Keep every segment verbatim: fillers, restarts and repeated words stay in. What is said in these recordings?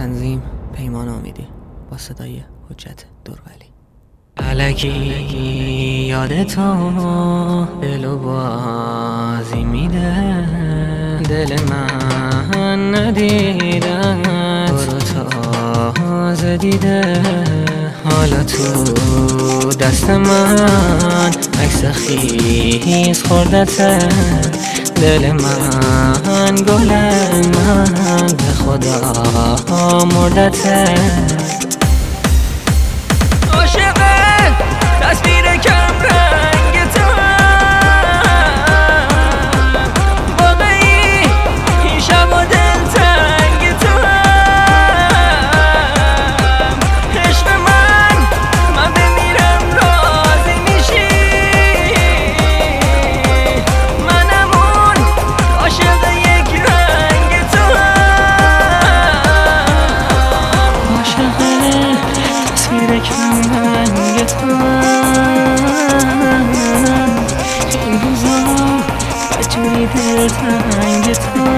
تنظیم پیمان امیدی با صدای حجت درولی. الکی یادتو دلو بازی میده، دل من ندیدن برو تازه دیده. حالا تو دست من عکس خیز خوردته، دل من گل من به خدا مردته. عاشقه تصویر کم رنگ تو واقعی این شب و دل تنگ تو عشق من من بمیرم راضی میشی. منم اون عاشق یک رنگ تو عاشقه تصویر کم رنگ تو این روزا بجوری دل تنگ تو.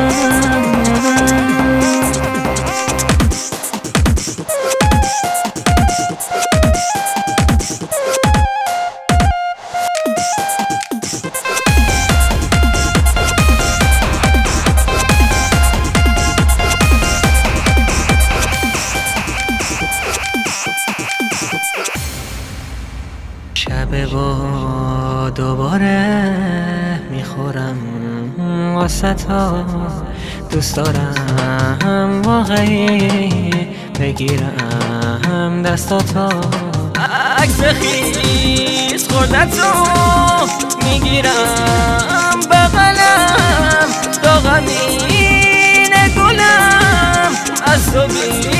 شب با دوباره میخورم واسه تا، دوست دارم واقعی بگیرم دستاتو. عکس خیز خوردتو میگیرم بغلم، داغمین گلم از تو بی